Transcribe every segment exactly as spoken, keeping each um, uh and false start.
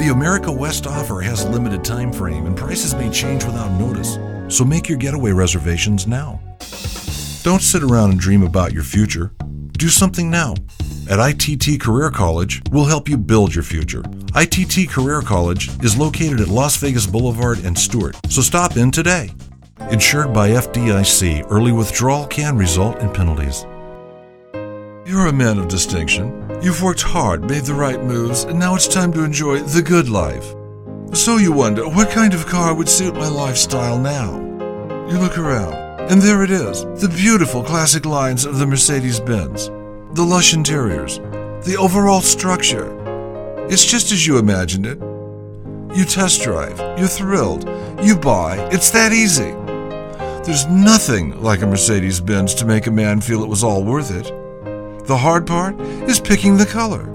The America West offer has a limited time frame and prices may change without notice, so make your getaway reservations now. Don't sit around and dream about your future. Do something now. At I T T Career College, we'll help you build your future. I T T Career College is located at Las Vegas Boulevard and Stewart, so stop in today. Insured by F D I C, early withdrawal can result in penalties. You're a man of distinction. You've worked hard, made the right moves, and now it's time to enjoy the good life. So you wonder, what kind of car would suit my lifestyle now? You look around, and there it is, the beautiful classic lines of the Mercedes-Benz, the lush interiors, the overall structure. It's just as you imagined it. You test drive, you're thrilled, you buy, it's that easy. There's nothing like a Mercedes-Benz to make a man feel it was all worth it. The hard part is picking the color.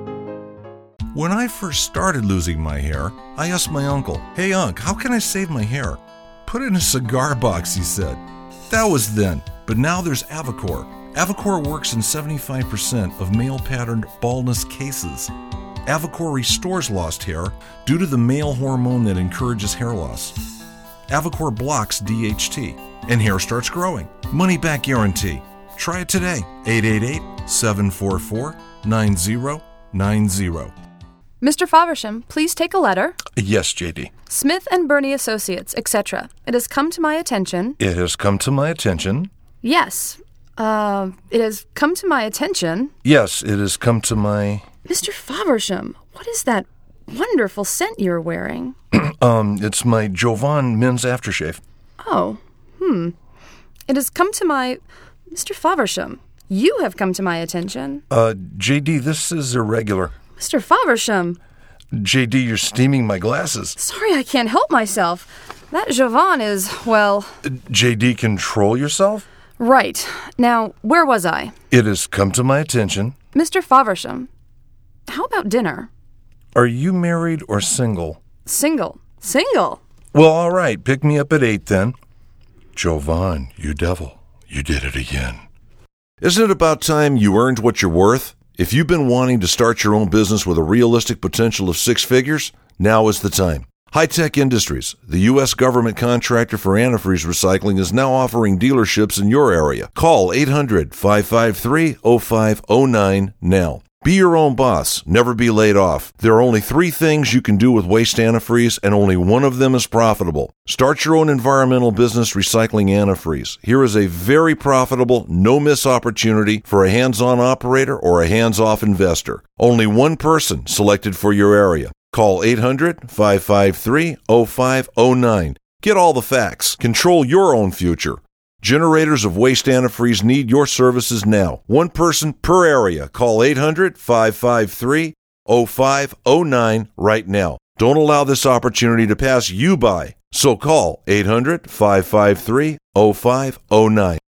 When I first started losing my hair, I asked my uncle, "Hey, Unc, how can I save my hair?" "Put it in a cigar box," he said. That was then, but now there's Avocor. Avocor works in seventy-five percent of male-patterned baldness cases. Avocor restores lost hair due to the male hormone that encourages hair loss. Avocor blocks D H T, and hair starts growing. Money-back guarantee. Try it today. eight eight eight, seven four four, nine zero nine zero. Mister Faversham, please take a letter. Yes, J D. Smith and Burney Associates, et cetera. It has come to my attention. It has come to my attention. Yes. Uh, it has come to my attention. Yes, it has come to my... Mister Faversham, what is that wonderful scent you're wearing? um, it's my Jovan men's aftershave. Oh, hmm. It has come to my... Mister Faversham, you have come to my attention. Uh, J D, this is irregular. Mister Faversham. J D, you're steaming my glasses. Sorry, I can't help myself. That Jovan is, well... Uh, J D, control yourself? Right. Now, where was I? It has come to my attention. Mister Faversham, how about dinner? Are you married or single? Single. Single? Well, all right. Pick me up at eight, then. Jovan, you devil. You did it again. Isn't it about time you earned what you're worth? If you've been wanting to start your own business with a realistic potential of six figures, now is the time. High-Tech Industries, the U S government contractor for antifreeze recycling, is now offering dealerships in your area. Call eight hundred, five five three, oh five oh nine now. Be your own boss. Never be laid off. There are only three things you can do with waste antifreeze, and only one of them is profitable. Start your own environmental business recycling antifreeze. Here is a very profitable, no-miss opportunity for a hands-on operator or a hands-off investor. Only one person selected for your area. Call eight hundred, five five three, oh five oh nine. Get all the facts. Control your own future. Generators of waste antifreeze need your services now. One person per area. Call eight hundred, five five three, oh five oh nine right now. Don't allow this opportunity to pass you by. So call eight hundred, five five three, oh five oh nine.